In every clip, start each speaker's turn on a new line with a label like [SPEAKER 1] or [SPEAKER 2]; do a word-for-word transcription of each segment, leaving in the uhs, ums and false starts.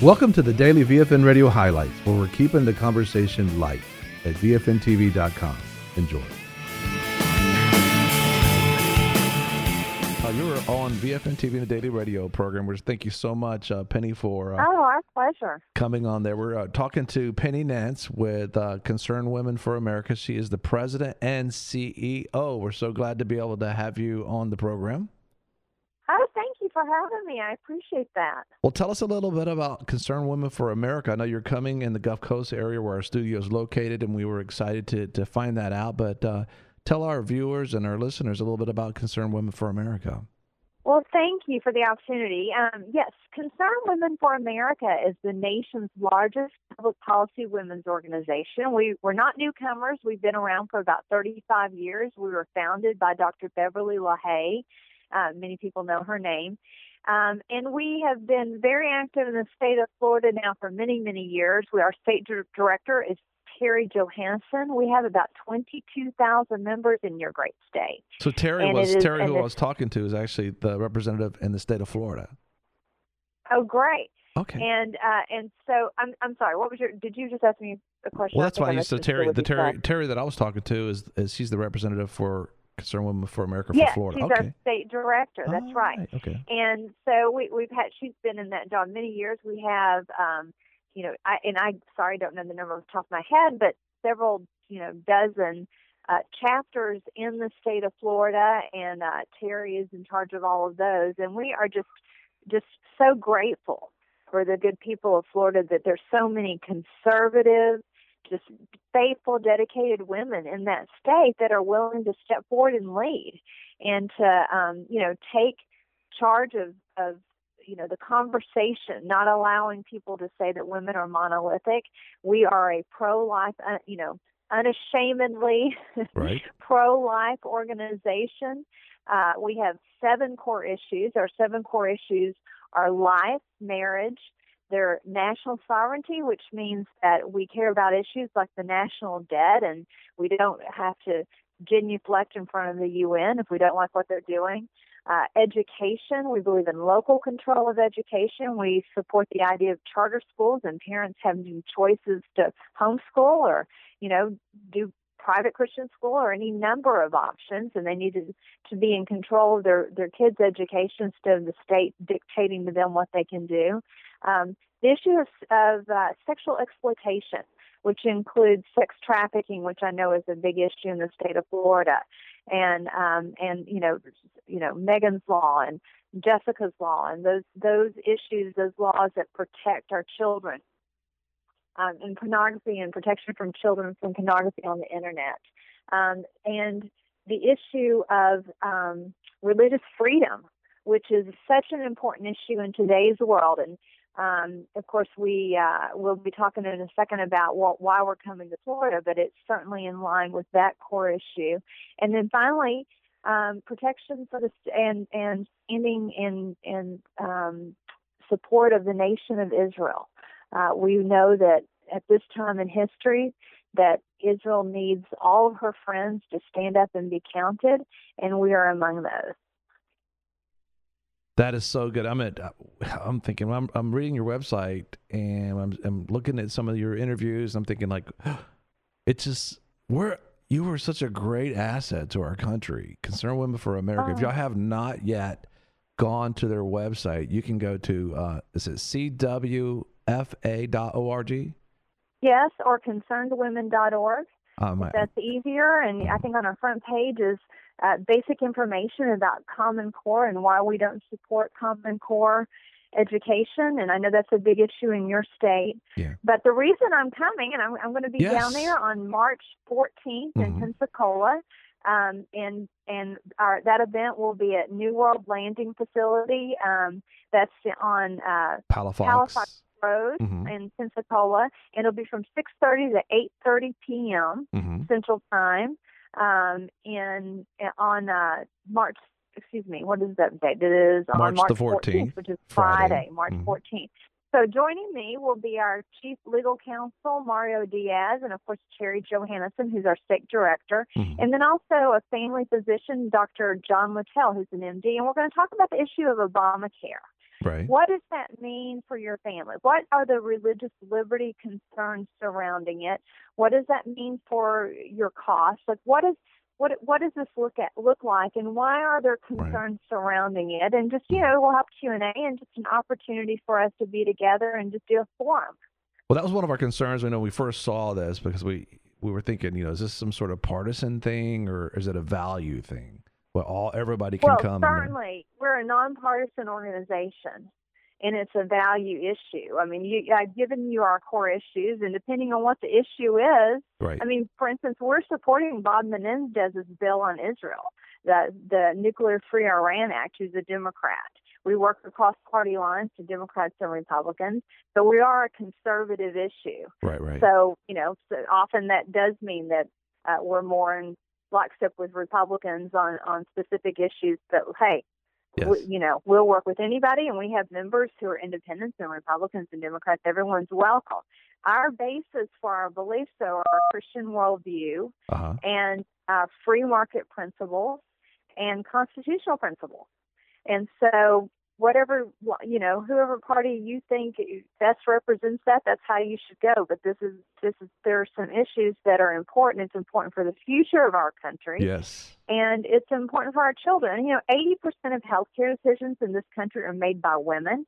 [SPEAKER 1] Welcome to the Daily V F N Radio Highlights, where we're keeping the conversation light at V F N T V dot com. Enjoy. Uh, you were on V F N T V, the Daily Radio program. We're, thank you so much, uh, Penny, for uh,
[SPEAKER 2] oh, our pleasure.
[SPEAKER 1] coming on there. We're uh, talking to Penny Nance with uh, Concerned Women for America. She is the president and C E O. We're so glad to be able to have you on the program.
[SPEAKER 2] Oh, thank you for having me. I appreciate that.
[SPEAKER 1] Well, tell us a little bit about Concerned Women for America. I know you're coming in the Gulf Coast area where our studio is located, and we were excited to, to find that out. But uh, tell our viewers and our listeners a little bit about Concerned Women for America.
[SPEAKER 2] Well, thank you for the opportunity. Um, yes, Concerned Women for America is the nation's largest public policy women's organization. We, we're not newcomers. We've been around for about thirty-five years. We were founded by Doctor Beverly LaHaye. Uh, many people know her name. Um, and we have been very active in the state of Florida now for many, many years. We, our state dir- director is Terry Johansson. We have about twenty-two thousand members in your great state.
[SPEAKER 1] So Terry
[SPEAKER 2] and
[SPEAKER 1] was
[SPEAKER 2] is,
[SPEAKER 1] Terry, who I was talking to, is actually the representative in the state of Florida.
[SPEAKER 2] Oh, great.
[SPEAKER 1] Okay.
[SPEAKER 2] And uh, and so I'm I'm sorry. What was your? Did you just ask me a question?
[SPEAKER 1] Well, that's why
[SPEAKER 2] I
[SPEAKER 1] you said Terry. The Terry Terry that I was talking to is is she's the representative for Concerned Women for America for
[SPEAKER 2] yes,
[SPEAKER 1] Florida.
[SPEAKER 2] she's
[SPEAKER 1] Okay.
[SPEAKER 2] our state director. That's
[SPEAKER 1] oh,
[SPEAKER 2] right.
[SPEAKER 1] right. Okay.
[SPEAKER 2] And so we, we've had. She's been in that job many years. We have, um, you know, I, and I sorry don't know the number off the top of my head, but several, you know, dozen uh, chapters in the state of Florida, and uh, Terry is in charge of all of those. And we are just just so grateful for the good people of Florida that there's so many conservative, just faithful, dedicated women in that state that are willing to step forward and lead and to, um, you know, take charge of, of, you know, the conversation, not allowing people to say that women are monolithic. We are a pro-life, uh, you know, unashamedly
[SPEAKER 1] right.
[SPEAKER 2] pro-life organization. Uh, we have seven core issues. Our seven core issues are life, marriage, their national sovereignty, which means that we care about issues like the national debt, and we don't have to genuflect in front of the U N if we don't like what they're doing. Uh, education, we believe in local control of education. We support the idea of charter schools and parents having choices to homeschool or, you know, do private Christian school or any number of options, and they needed to be in control of their, their kids' education instead of the state dictating to them what they can do. Um, the issue of, of uh, sexual exploitation, which includes sex trafficking, which I know is a big issue in the state of Florida, and um, and you know, you know, Megan's Law and Jessica's Law, and those those issues, those laws that protect our children. Um, and pornography and protection from children from pornography on the internet. Um, and the issue of um, religious freedom, which is such an important issue in today's world. And, um, of course, we uh, will be talking in a second about what, why we're coming to Florida, but it's certainly in line with that core issue. And then finally, um, protection for the and, and standing in, in um, support of the nation of Israel. Uh, we know that at this time in history that Israel needs all of her friends to stand up and be counted, and we are among those.
[SPEAKER 1] That is so good. I'm at. I'm thinking. I'm. I'm reading your website and I'm. I'm looking at some of your interviews. I'm thinking like, it's just we're. You were such a great asset to our country. Concerned Women for America.
[SPEAKER 2] Oh.
[SPEAKER 1] If y'all have not yet gone to their website, you can go to. Uh, is it C W F A dot org?
[SPEAKER 2] Yes, or concerned women dot org.
[SPEAKER 1] Um,
[SPEAKER 2] if that's easier. And I think on our front page is uh, basic information about Common Core and why we don't support Common Core education. And I know that's a big issue in your state.
[SPEAKER 1] Yeah.
[SPEAKER 2] But the reason I'm coming, and I'm, I'm going to be
[SPEAKER 1] Yes.
[SPEAKER 2] down there on March fourteenth
[SPEAKER 1] Mhm.
[SPEAKER 2] in Pensacola. Um, and and our, that event will be at New World Landing Facility. Um, that's on uh,
[SPEAKER 1] Palafox.
[SPEAKER 2] Palafox Road
[SPEAKER 1] Mhm.
[SPEAKER 2] in Pensacola. And it'll be from six thirty to eight thirty p.m.
[SPEAKER 1] Mhm.
[SPEAKER 2] Central Time. Um, in on uh, March. Excuse me. What is that date? It is on
[SPEAKER 1] March
[SPEAKER 2] March
[SPEAKER 1] the fourteenth,
[SPEAKER 2] which is
[SPEAKER 1] Friday.
[SPEAKER 2] Friday, March
[SPEAKER 1] Mhm.
[SPEAKER 2] fourteenth. So joining me will be our Chief Legal Counsel, Mario Diaz, and of course, Terry Johansson, who's our State Director,
[SPEAKER 1] Mhm.
[SPEAKER 2] and then also a family physician, Doctor John Littell, who's an M D. And we're going to talk about the issue of Obamacare.
[SPEAKER 1] Right.
[SPEAKER 2] What does that mean for your family? What are the religious liberty concerns surrounding it? What does that mean for your costs? Like, what is what what does this look at look like, and why are there concerns right. surrounding it? And just, you know, we'll have Q and A and just an opportunity for us to be together and just do a forum.
[SPEAKER 1] Well, that was one of our concerns when we first saw this, because we we were thinking, you know, is this some sort of partisan thing, or is it a value thing? Well, all everybody can
[SPEAKER 2] well,
[SPEAKER 1] come.
[SPEAKER 2] Certainly, we're a nonpartisan organization, and it's a value issue. I mean, you, I've given you our core issues, and depending on what the issue is,
[SPEAKER 1] right.
[SPEAKER 2] I mean, for instance, we're supporting Bob Menendez's bill on Israel, the the Nuclear Free Iran Act, who's a Democrat. We work across party lines to Democrats and Republicans, so we are a conservative issue.
[SPEAKER 1] Right, right.
[SPEAKER 2] So, you know, so often that does mean that uh, we're more in lockstep with Republicans on, on specific issues, but hey,
[SPEAKER 1] yes.
[SPEAKER 2] we, you know, we'll work with anybody, and we have members who are independents and Republicans and Democrats. Everyone's welcome. Our basis for our beliefs, though, are our Christian worldview
[SPEAKER 1] uh-huh.
[SPEAKER 2] and uh, free market principles and constitutional principles. And so whatever, you know, whoever party you think best represents that, that's how you should go. But this is, this is, there are some issues that are important. It's important for the future of our country.
[SPEAKER 1] Yes.
[SPEAKER 2] And it's important for our children. You know, eighty percent of healthcare decisions in this country are made by women.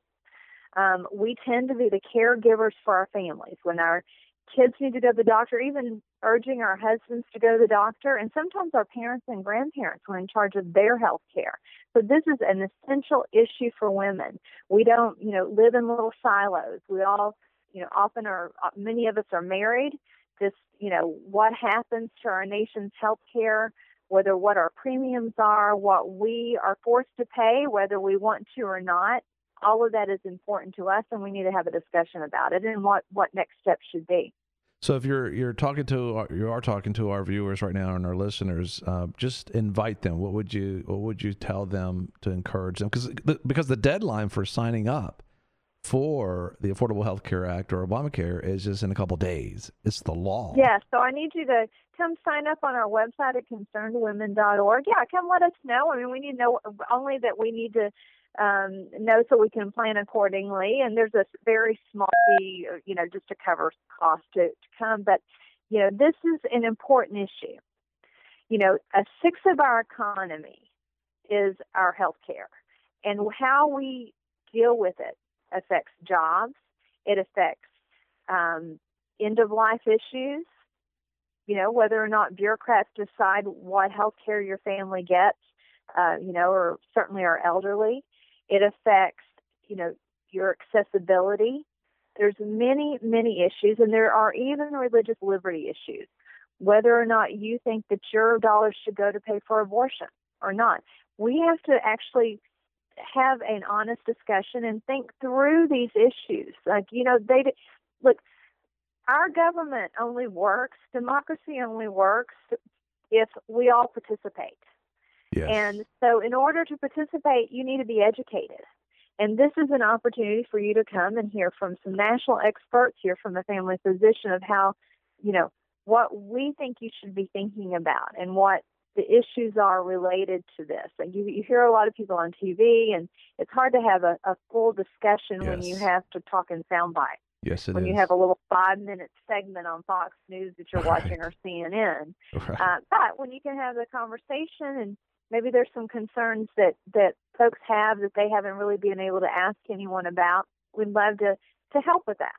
[SPEAKER 2] Um, we tend to be the caregivers for our families. When our kids need to go to the doctor, even urging our husbands to go to the doctor, and sometimes our parents and grandparents were in charge of their health care. So this is an essential issue for women. We don't, you know, live in little silos. We all, you know, often are, many of us are married. Just, you know, what happens to our nation's health care, whether what our premiums are, what we are forced to pay, whether we want to or not, all of that is important to us, and we need to have a discussion about it and what, what next steps should be.
[SPEAKER 1] So if you're you're talking to you are talking to our viewers right now and our listeners, uh, just invite them. What would you what would you tell them to encourage them? Because the, because the deadline for signing up for the Affordable Health Care Act or Obamacare is just in a couple days. It's the law.
[SPEAKER 2] Yeah, so I need you to come sign up on our website at concerned women dot org. Yeah, come let us know. I mean, we need to know only that we need to um, know so we can plan accordingly. And there's a very small fee, you know, just to cover cost to, to come. But, you know, this is an important issue. You know, a sixth of our economy is our health care. And how we deal with it affects jobs. It affects um, end-of-life issues. You know, whether or not bureaucrats decide what health care your family gets, uh, you know, or certainly our elderly. It affects, you know, your accessibility. There's many, many issues, and there are even religious liberty issues, whether or not you think that your dollars should go to pay for abortion or not. We have to actually have an honest discussion and think through these issues. Like, you know, they look, our government only works, democracy only works if we all participate.
[SPEAKER 1] Yes.
[SPEAKER 2] And so in order to participate, you need to be educated. And this is an opportunity for you to come and hear from some national experts, hear from a family physician of how, you know, what we think you should be thinking about and what the issues are related to this. And you, you hear a lot of people on T V, and it's hard to have a, a full discussion
[SPEAKER 1] yes.
[SPEAKER 2] when you have to talk in soundbite.
[SPEAKER 1] Yes, it
[SPEAKER 2] when
[SPEAKER 1] is.
[SPEAKER 2] you have a little five-minute segment on Fox News that you're
[SPEAKER 1] right.
[SPEAKER 2] watching or C N N.
[SPEAKER 1] Right.
[SPEAKER 2] Uh, but when you can have the conversation, and maybe there's some concerns that, that folks have that they haven't really been able to ask anyone about, we'd love to, to help with that.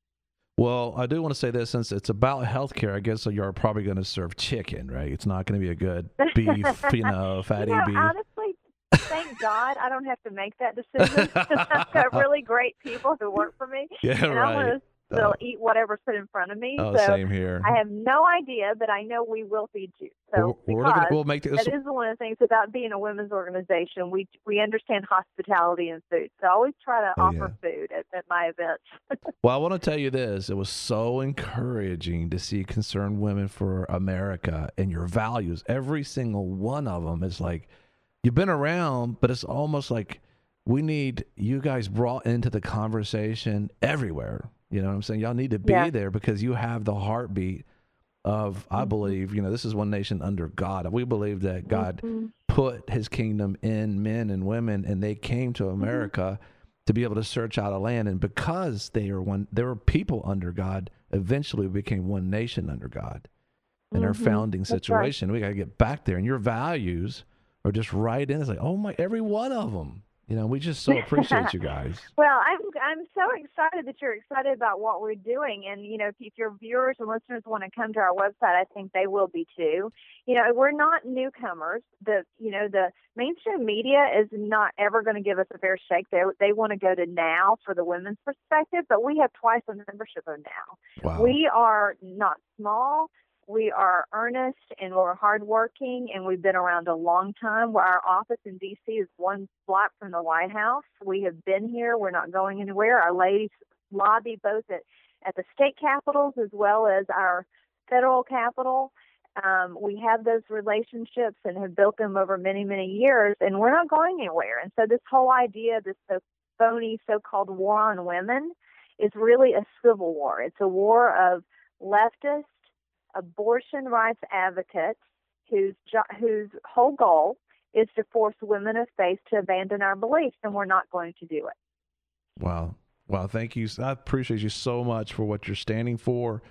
[SPEAKER 1] Well, I do want to say this, since it's about healthcare, I guess you're probably going to serve chicken, right? It's not going to be a good beef, you know, fatty
[SPEAKER 2] you know,
[SPEAKER 1] beef.
[SPEAKER 2] Honestly, thank God I don't have to make that decision. I've got really great people who work for me.
[SPEAKER 1] Yeah,
[SPEAKER 2] and
[SPEAKER 1] right.
[SPEAKER 2] I'm going to they'll
[SPEAKER 1] Oh.
[SPEAKER 2] eat whatever's put in front of me.
[SPEAKER 1] Oh,
[SPEAKER 2] so
[SPEAKER 1] same here.
[SPEAKER 2] I have no idea, but I know we will feed you. So
[SPEAKER 1] We're- we're
[SPEAKER 2] because
[SPEAKER 1] gonna- we'll make this-
[SPEAKER 2] that is one of the things about being a women's organization. We we understand hospitality and food. So I always try to
[SPEAKER 1] Oh,
[SPEAKER 2] offer food at, at my events.
[SPEAKER 1] Well, I want to tell you this. It was so encouraging to see Concerned Women for America and your values. Every single one of them is like, you've been around, but it's almost like we need you guys brought into the conversation everywhere. You know what I'm saying? Y'all need to be
[SPEAKER 2] Yeah.
[SPEAKER 1] there because you have the heartbeat of, I
[SPEAKER 2] Mm-hmm.
[SPEAKER 1] believe, you know, this is one nation under God. We believe that God
[SPEAKER 2] Mm-hmm.
[SPEAKER 1] put his kingdom in men and women, and they came to America to be able to search out a land. And because they are one, there were people under God, eventually we became one nation under God in mm-hmm. our founding situation. Right. We got to get back there. And your values are just right in. It's like, oh my, every one of them. You know, we just so appreciate you guys.
[SPEAKER 2] Well, I'm I'm so excited that you're excited about what we're doing. And, you know, if, if your viewers and listeners want to come to our website, I think they will be too. You know, we're not newcomers. The, you know, the mainstream media is not ever going to give us a fair shake. They, they want to go to Now for the women's perspective, but we have twice the membership of Now.
[SPEAKER 1] Wow.
[SPEAKER 2] We are not small. We are earnest and we're hardworking, and we've been around a long time. Our office in D C is one block from the White House. We have been here. We're not going anywhere. Our ladies lobby both at, at the state capitals as well as our federal capital. Um, we have those relationships and have built them over many, many years, and we're not going anywhere. And so this whole idea, this so phony so-called war on women, is really a civil war. It's a war of leftists, abortion rights advocates whose jo- whose whole goal is to force women of faith to abandon our beliefs, and we're not going to do it.
[SPEAKER 1] Wow. Wow. Thank you. I appreciate you so much for what you're standing for.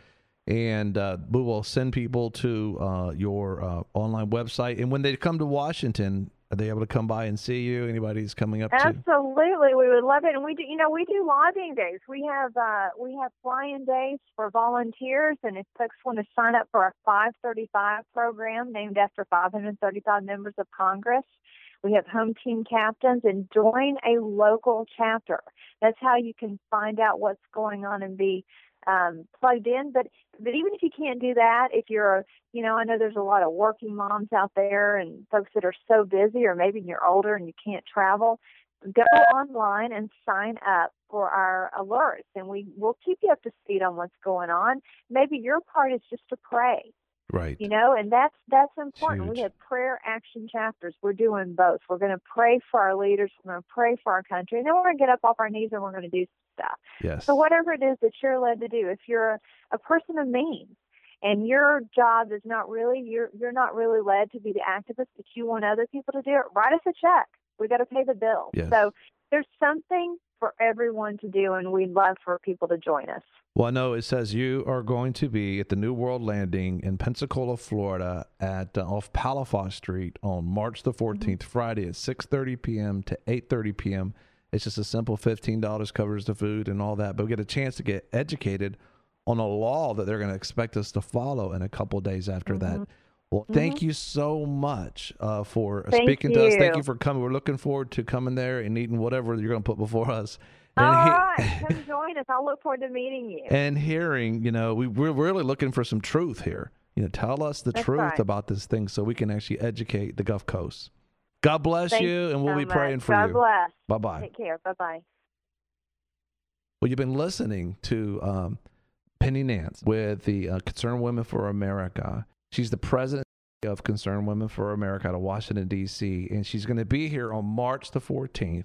[SPEAKER 1] And uh, we will send people to uh, your uh, online website. And when they come to Washington, are they able to come by and see you? Anybody's coming up to?
[SPEAKER 2] Absolutely, we would love it. And we do, you know, we do lobbying days. We have uh, we have fly-in days for volunteers, and if folks want to sign up for our five thirty-five program named after five hundred thirty-five members of Congress, we have home team captains, and join a local chapter. That's how you can find out what's going on and be um, plugged in. But but even if you can't do that, if you're, you know, I know there's a lot of working moms out there and folks that are so busy, or maybe you're older and you can't travel, go online and sign up for our alerts, and we will keep you up to speed on what's going on. Maybe your part is just to pray.
[SPEAKER 1] Right.
[SPEAKER 2] You know, and that's that's important.
[SPEAKER 1] Huge.
[SPEAKER 2] We have prayer action chapters. We're doing both. We're going to pray for our leaders. We're going to pray for our country. And then we're going to get up off our knees and we're going to do stuff.
[SPEAKER 1] Yes.
[SPEAKER 2] So whatever it is that you're led to do, if you're a, a person of means and your job is not really, you're, you're not really led to be the activist, but you want other people to do it, write us a check. We got to pay the bill.
[SPEAKER 1] Yes.
[SPEAKER 2] So there's something for everyone to do, and we'd love for people to join us.
[SPEAKER 1] Well, I know it says you are going to be at the New World Landing in Pensacola, Florida, at uh, off Palafox Street on March the fourteenth, mm-hmm. Friday at six thirty p.m. to eight thirty p.m. It's just a simple fifteen dollars, covers the food and all that. But we get a chance to get educated on a law that they're going to expect us to follow in a couple of days after mm-hmm. that. Well, mm-hmm. thank you so much uh, for
[SPEAKER 2] thank
[SPEAKER 1] speaking
[SPEAKER 2] you.
[SPEAKER 1] to us. Thank you for coming. We're looking forward to coming there and eating whatever you're going to put before us. And
[SPEAKER 2] All
[SPEAKER 1] he-
[SPEAKER 2] right, come join us. I'll look forward to meeting you.
[SPEAKER 1] And hearing, you know, we, we're really looking for some truth here. You know, tell us the
[SPEAKER 2] That's
[SPEAKER 1] truth
[SPEAKER 2] right.
[SPEAKER 1] about this thing so we can actually educate the Gulf Coast. God bless
[SPEAKER 2] Thank
[SPEAKER 1] you, and we'll
[SPEAKER 2] so
[SPEAKER 1] be
[SPEAKER 2] much.
[SPEAKER 1] praying for
[SPEAKER 2] God
[SPEAKER 1] you.
[SPEAKER 2] bless.
[SPEAKER 1] Bye-bye.
[SPEAKER 2] Take care. Bye-bye.
[SPEAKER 1] Well, you've been listening to um, Penny Nance with the uh, Concerned Women for America. She's the president of Concerned Women for America out of Washington, D C, and she's going to be here on March the fourteenth,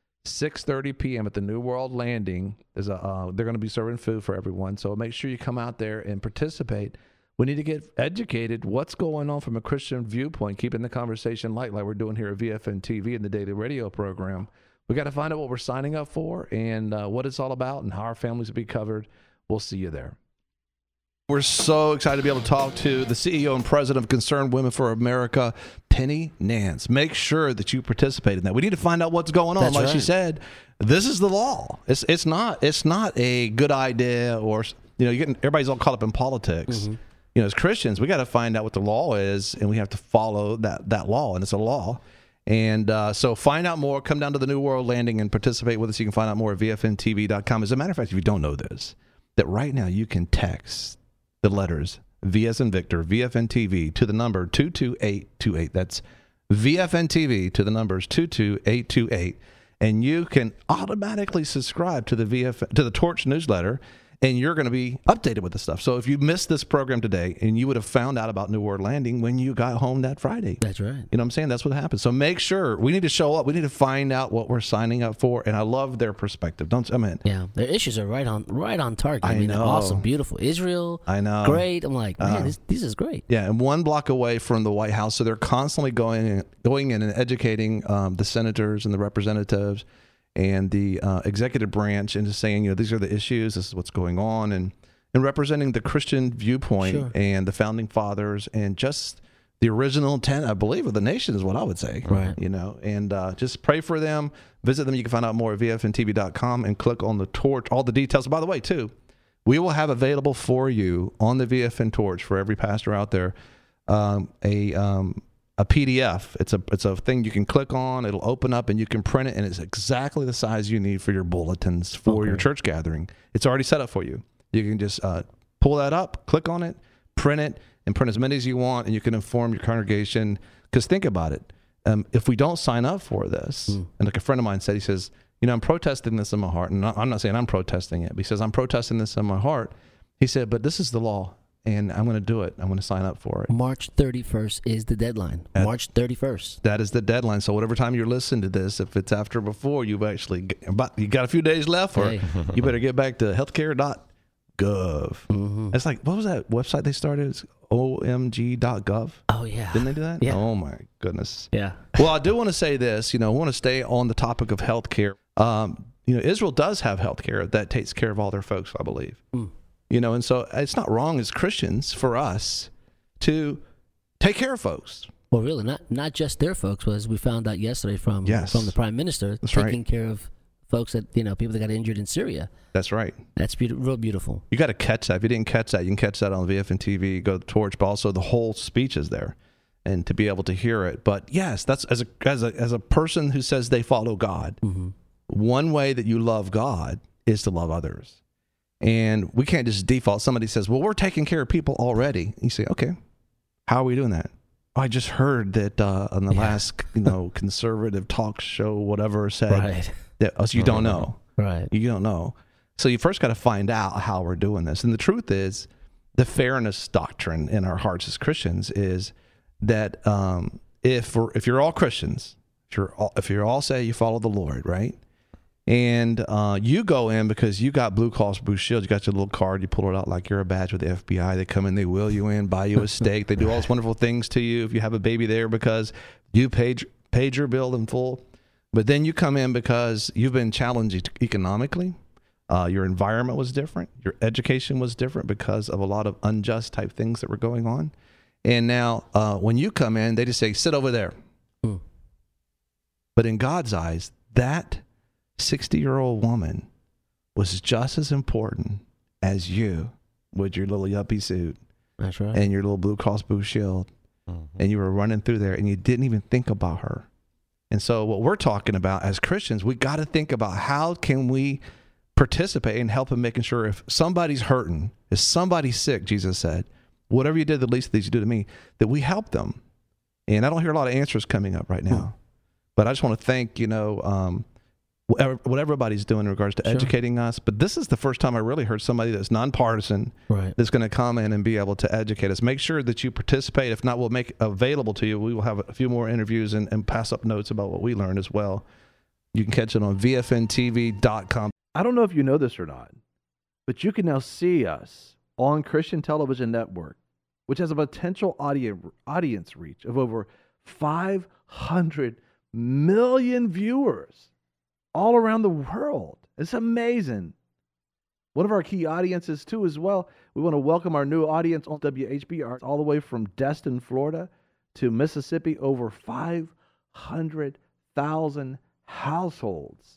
[SPEAKER 1] six thirty p.m. at the New World Landing. There's a, uh, they're going to be serving food for everyone, so make sure you come out there and participate. We need to get educated what's going on from a Christian viewpoint, keeping the conversation light like we're doing here at V F N T V in the daily radio program. We got to find out what we're signing up for and uh, what it's all about and how our families will be covered. We'll see you there. We're so excited to be able to talk to the C E O and president of Concerned Women for America, Penny Nance. Make sure that you participate in that. We need to find out what's going on.
[SPEAKER 3] That's
[SPEAKER 1] like
[SPEAKER 3] right.
[SPEAKER 1] she said, this is the law. It's it's not it's not a good idea, or you know, you get, everybody's all caught up in politics. Mm-hmm. You know, as Christians, we got to find out what the law is, and we have to follow that that law, and it's a law. And uh, so find out more. Come down to the New World Landing and participate with us. You can find out more at V F N T V dot com. As a matter of fact, if you don't know this, that right now you can text the letters V as in Victor, V F N T V to the number two two eight two eight. That's V F N T V to the numbers two two eight two eight. And you can automatically subscribe to the V F to the Torch newsletter, and you're going to be updated with the stuff. So if you missed this program today, and you would have found out about New World Landing when you got home that Friday.
[SPEAKER 3] That's right.
[SPEAKER 1] You know what I'm saying? That's what happens. So make sure we need to show up. We need to find out what we're signing up for. And I love their perspective. Don't I mean?
[SPEAKER 3] Yeah, their issues are right on right on target. I,
[SPEAKER 1] I
[SPEAKER 3] mean,
[SPEAKER 1] know.
[SPEAKER 3] awesome, beautiful. Israel,
[SPEAKER 1] I know.
[SPEAKER 3] great. I'm like, man,
[SPEAKER 1] Uh,
[SPEAKER 3] this, this is great.
[SPEAKER 1] Yeah, and one block away from the White House. So they're constantly going going in and educating um, the senators and the representatives. and the uh, executive branch into saying, you know, these are the issues, this is what's going on, and and representing the Christian viewpoint
[SPEAKER 3] Sure.
[SPEAKER 1] and the founding fathers and just the original intent, I believe, of the nation is what I would say.
[SPEAKER 3] Right.
[SPEAKER 1] You know, and uh, just pray for them. Visit them. You can find out more at V F N T V dot com and click on the torch, all the details. By the way, too, we will have available for you on the V F N Torch for every pastor out there um, a um, a P D F. It's a it's a thing you can click on. It'll open up and you can print it, and it's exactly the size you need for your bulletins for
[SPEAKER 3] Okay.
[SPEAKER 1] your church gathering. It's already set up for you. You can just uh, pull that up, click on it, print it, and print as many as you want, and you can inform your congregation. Because think about it. Um, if we don't sign up for this,
[SPEAKER 3] Mm.
[SPEAKER 1] and like a friend of mine said, he says, you know, I'm protesting this in my heart. And I'm not saying I'm protesting it, but he says, I'm protesting this in my heart. He said, but this is the law, and I'm going to do it. I'm going to sign up for it.
[SPEAKER 3] March thirty-first is the deadline.
[SPEAKER 1] At-
[SPEAKER 3] March thirty-first.
[SPEAKER 1] That is the deadline. So whatever time you're listening to this, if it's after or before, you've actually, about, you got a few days left, or
[SPEAKER 3] Hey.
[SPEAKER 1] you better get back to healthcare dot gov.
[SPEAKER 3] Mm-hmm.
[SPEAKER 1] It's like, what was that website they started? It's O M G dot gov.
[SPEAKER 3] Oh, yeah.
[SPEAKER 1] Didn't they do that?
[SPEAKER 3] Yeah.
[SPEAKER 1] Oh, my goodness.
[SPEAKER 3] Yeah.
[SPEAKER 1] Well, I do want to say this. You know, I want to stay on the topic of healthcare. Um, you know, Israel does have healthcare that takes care of all their folks, I believe.
[SPEAKER 3] Mm.
[SPEAKER 1] You know, and so it's not wrong as Christians for us to take care of folks.
[SPEAKER 3] Well, really, not not just their folks, but as we found out yesterday from
[SPEAKER 1] Yes.
[SPEAKER 3] from the prime minister,
[SPEAKER 1] That's right.
[SPEAKER 3] taking care of folks that, you know, people that got injured in Syria.
[SPEAKER 1] That's right.
[SPEAKER 3] That's be- real beautiful.
[SPEAKER 1] You got to catch that. If you didn't catch that, you can catch that on V F N T V. Go to the Torch, but also the whole speech is there, and to be able to hear it. But yes, that's as a as a as a person who says they follow God.
[SPEAKER 3] Mm-hmm.
[SPEAKER 1] One way that you love God is to love others, and we can't just default. Somebody says, "Well, we're taking care of people already." You say, "Okay, how are we doing that?" Oh, I just heard that uh, on the
[SPEAKER 3] Yeah.
[SPEAKER 1] last, you know, conservative talk show, whatever said
[SPEAKER 3] Right.
[SPEAKER 1] that. Oh, so you don't know.
[SPEAKER 3] Right.
[SPEAKER 1] You don't know. So you first got to find out how we're doing this. And the truth is, the fairness doctrine in our hearts as Christians is that um, if we're, if you're all Christians, if you're all, if you're all say you follow the Lord, right? And uh, you go in because you got Blue Cross Blue Shield, you got your little card, you pull it out like you're a badge with the F B I. They come in, they wheel you in, buy you a steak, they do all these wonderful things to you if you have a baby there because you paid paid your bill in full. But then you come in because you've been challenged economically. Uh, your environment was different. Your education was different because of a lot of unjust type things that were going on. And now uh, when you come in, they just say, sit over there.
[SPEAKER 3] Hmm.
[SPEAKER 1] But in God's eyes, that sixty-year-old woman was just as important as you with your little yuppie suit
[SPEAKER 3] That's right.
[SPEAKER 1] and your little Blue Cross Blue Shield.
[SPEAKER 4] Mm-hmm.
[SPEAKER 1] And you were running through there and you didn't even think about her. And so what we're talking about as Christians, we got to think about how can we participate in helping making sure if somebody's hurting, if somebody's sick, Jesus said, whatever you did, the least of these you do to me, that we help them. And I don't hear a lot of answers coming up right now.
[SPEAKER 3] Hmm.
[SPEAKER 1] But I just want to thank, you know, um, whatever, what everybody's doing in regards to
[SPEAKER 3] Sure.
[SPEAKER 1] educating us. But this is the first time I really heard somebody that's nonpartisan
[SPEAKER 3] Right.
[SPEAKER 1] that's going to come in and be able to educate us. Make sure that you participate. If not, we'll make it available to you. We will have a few more interviews and, and pass up notes about what we learned as well. You can catch it on V F N T V dot com. I don't know if you know this or not, but you can now see us on Christian Television Network, which has a potential audience audience reach of over five hundred million viewers all around the world. It's amazing. One of our key audiences, too, as well. We want to welcome our new audience on W H B R all the way from Destin, Florida to Mississippi. Over five hundred thousand households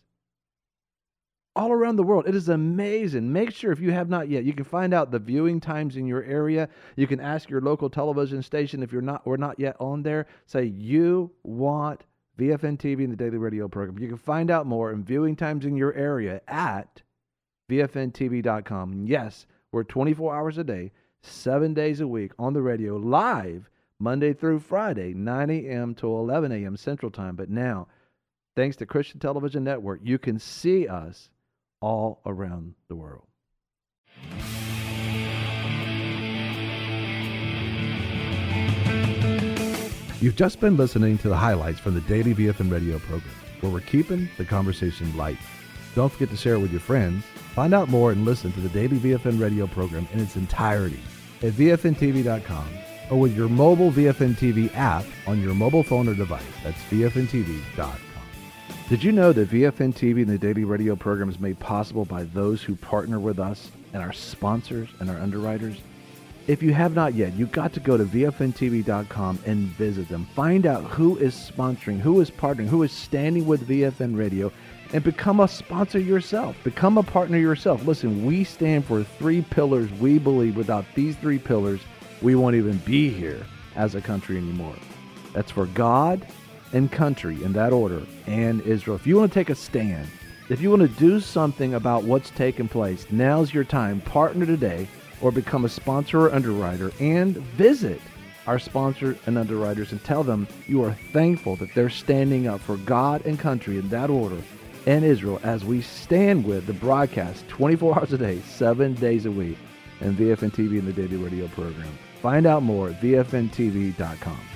[SPEAKER 1] all around the world. It is amazing. Make sure if you have not yet, you can find out the viewing times in your area. You can ask your local television station if you're not or not yet on there. Say you want V F N T V and the Daily Radio program. You can find out more and viewing times in your area at V F N T V dot com. Yes, we're twenty-four hours a day, seven days a week on the radio, live Monday through Friday, nine a.m. to eleven a.m. Central Time. But now, thanks to Christian Television Network, you can see us all around the world. You've just been listening to the highlights from the Daily V F N Radio program, where we're keeping the conversation light. Don't forget to share it with your friends. Find out more and listen to the Daily V F N Radio program in its entirety at V F N T V dot com or with your mobile V F N T V app on your mobile phone or device. That's V F N T V dot com. Did you know that V F N T V and the Daily Radio program is made possible by those who partner with us and our sponsors and our underwriters? If you have not yet, you've got to go to V F N T V dot com and visit them. Find out who is sponsoring, who is partnering, who is standing with V F N Radio, and become a sponsor yourself. Become a partner yourself. Listen, we stand for three pillars. We believe without these three pillars, we won't even be here as a country anymore. That's for God and country in that order, and Israel. If you want to take a stand, if you want to do something about what's taking place, now's your time. Partner today or become a sponsor or underwriter, and visit our sponsors and underwriters and tell them you are thankful that they're standing up for God and country in that order and Israel as we stand with the broadcast twenty-four hours a day, seven days a week, and V F N T V and the Daily Radio program. Find out more at V F N T V dot com.